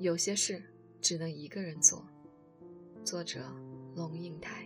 有些事只能一个人做。作者龙应台。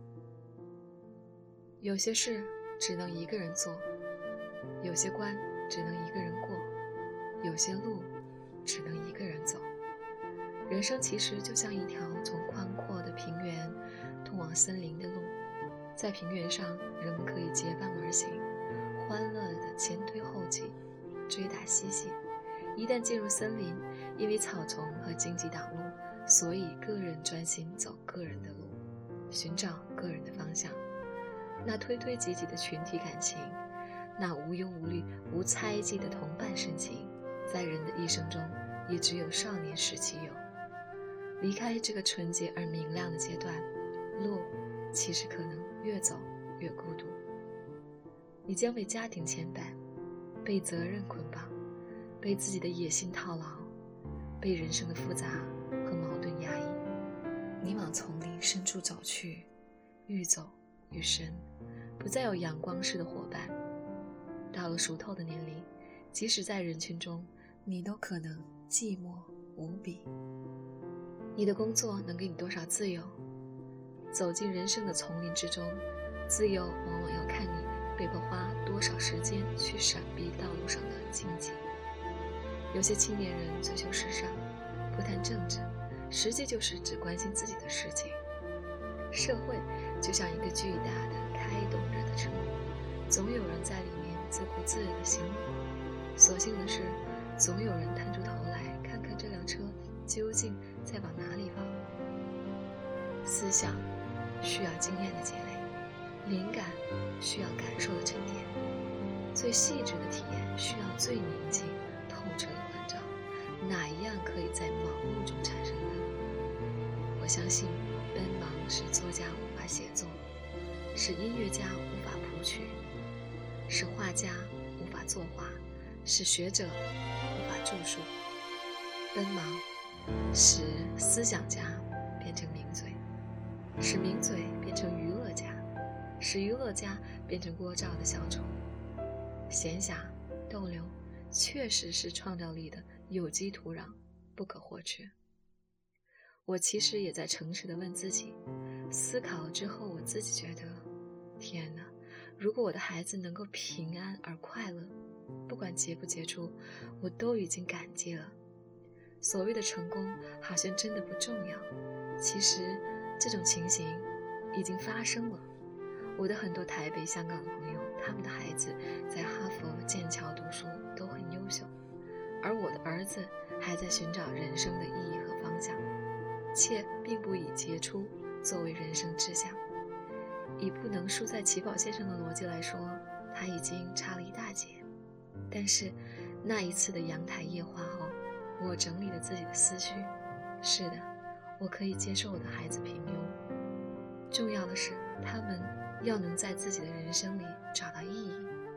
有些事只能一个人做，有些关只能一个人过，有些路只能一个人走。人生其实就像一条从宽阔的平原通往森林的路，在平原上人们可以结伴而行，欢乐地前推后继，追打嬉戏。一旦进入森林，因为草丛和荆棘挡路，所以个人专心走个人的路，寻找个人的方向。那推推挤挤的群体感情，那无忧无虑无猜忌的同伴深情，在人的一生中也只有少年时期有。离开这个纯洁而明亮的阶段，路其实可能越走越孤独。你将被家庭牵绊，被责任捆绑，被自己的野心套牢，被人生的复杂和矛盾压抑。你往丛林深处走去，愈走愈深，不再有阳光式的伙伴。到了熟透的年龄，即使在人群中，你都可能寂寞无比。你的工作能给你多少自由？走进人生的丛林之中，自由往往要看你被迫花多少时间去闪避道路上的荆棘。有些青年人追求时尚，不谈政治，实际就是只关心自己的事情。社会就像一个巨大的开动着的车，总有人在里面自顾自地行路。所幸的是，总有人探出头来看看这辆车究竟在往哪里跑。思想需要经验的积累，灵感需要感受的沉淀，最细致的体验需要最宁静透彻的关照。哪一样可以在忙碌中产生呢？我相信奔忙使作家无法写作，使音乐家无法谱曲，使画家无法作画，使学者无法著述。奔忙使思想家变成名嘴，使名嘴变成娱乐家，使娱乐家变成聒噪的小丑。闲暇逗留确实是创造力的有机土壤，不可或缺。我其实也在诚实地问自己，思考之后我自己觉得，天哪，如果我的孩子能够平安而快乐，不管杰不杰出，我都已经感激了。所谓的成功好像真的不重要，其实这种情形已经发生了。我的很多台北、香港的朋友，他们的孩子在哈佛、剑桥读书都很优秀，而我的儿子还在寻找人生的意义和方向，且并不以杰出作为人生志向。以不能输在起跑线上的逻辑来说，他已经差了一大截。但是那一次的阳台夜话后，我整理了自己的思绪。是的，我可以接受我的孩子平庸，重要的是他们要能在自己的人生里找到意义。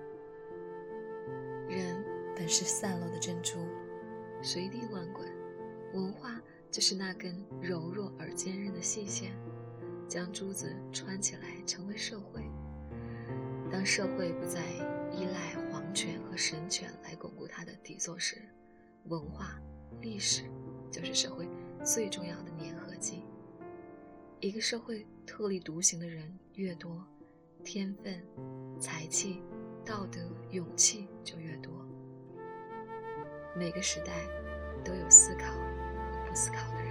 人本是散落的珍珠，随地乱滚，文化就是那根柔弱而坚韧的细线，将珠子穿起来成为社会。当社会不再依赖皇权和神权来巩固它的底座时，文化历史就是社会最重要的粘合剂。一个社会特立独行的人越多，天分、才气、道德、勇气就越多。每个时代都有思考和不思考的人。